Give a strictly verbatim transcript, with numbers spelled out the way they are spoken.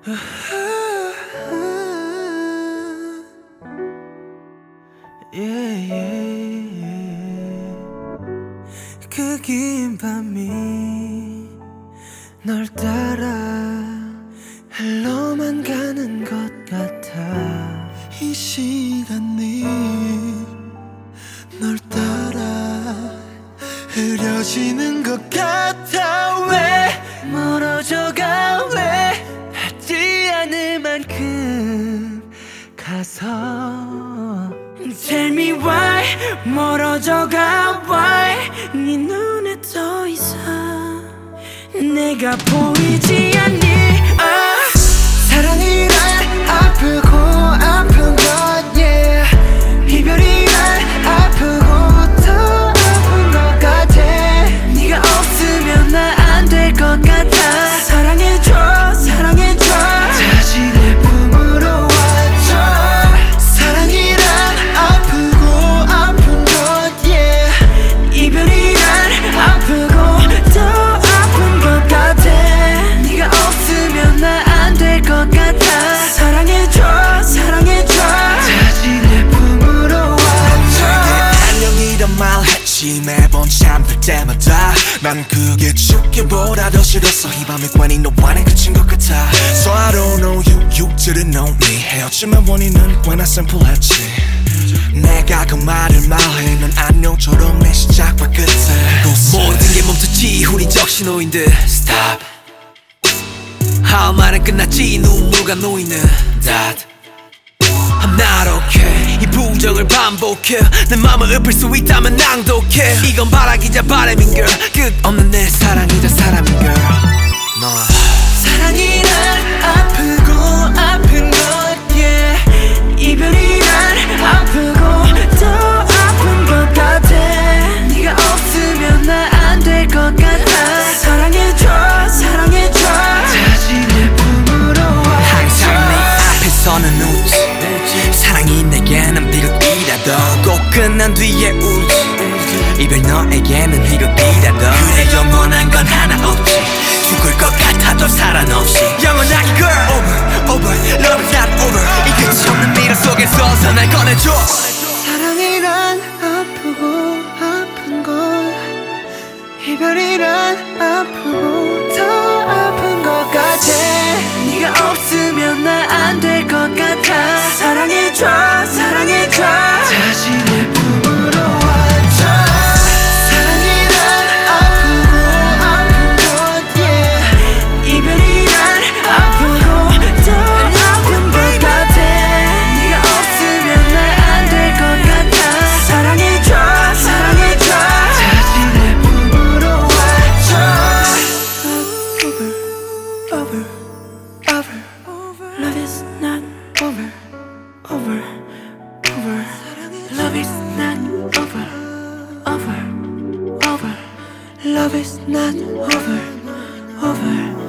yeah, yeah. 그 긴 밤이 널 따라 흘러만 가는 것 같아. 이 시간이 널 따라 흐려지는 것 같아. 왜 멀어져가, 왜 닿지 않을 만큼 가서 Tell me why 멀어져가, why 네 눈에 더 이상 내가 보이지 않니. uh. 사랑이란 아프고 아픈 것 yeah. 이별이란 아프고 더 아픈 것 같아. 네가 없으면 나 안 될 것 같아. 사랑해줘 사랑해줘 다시 내 품으로 와줘. 사랑이란 아프고 아픈 것 yeah. 이별이란 아프고 더 아픈 것 같아. 네가 없으면 나 안 될 것 같아. 사랑해줘 사랑해줘 다시 내 품으로 와줘. 안녕이란 말 했지 매번 잠들 때마다. 난 그게 죽기보다 더 싫었어. 이 밤의 관이 너와 내 끝인 것 같아. So I don't know you, you didn't know me. 헤어짐의 원인은 꽤나 심플했지. 내가 그 말을 말해 넌 안녕처럼 내 시작과 끝에 모든 게 멈췄지 우린 적신호인 듯 Stop. 할 말은 끝났지 눈물과 놓이는 That I'm not okay. 이 부정을 반복해. 내 맘을 읊을 수 있다면 낭독해. 이건 바라기자 바람인 girl. 끝없는 내 사랑이자 사람인 girl. 너 사랑이란 아프고 아픈 것 yeah. 이별이란 아프고 더 아픈 것 같아. 네가 없으면 나 안 될 것 같아. 사랑해줘 사랑해줘 다시 내 품으로 와줘. 항상 내 앞에서는 웃지. 사랑이 내게는 비극이라도 꼭 끝난 뒤에 울지. 이별 너에게는 희극이라도 그래 영원한 건 하나 없지. 죽을 것 같아도 살아없이 영원하게 girl. Over, over, love is not over. 이 끝이 없는 미련 속에서 날 꺼내줘. 사랑이란 아프고 아픈 것 이별이란 아프고 더 아픈 것 같아. 네가 없으면 나 안 될 것 같아. 사랑해줘 사랑해줘 다시 내 품으로 와줘. 사랑이란 아프고 아픈 것 yeah. 이별이란 아프고 더 아픈 것 같아. 네가 없으면 나 안 될 것 같아. 사랑해줘 사랑해줘 다시 내 품으로 와줘. Over, over, over. Love is not over, over, over. Love is not over, over, over. Love is not over, over.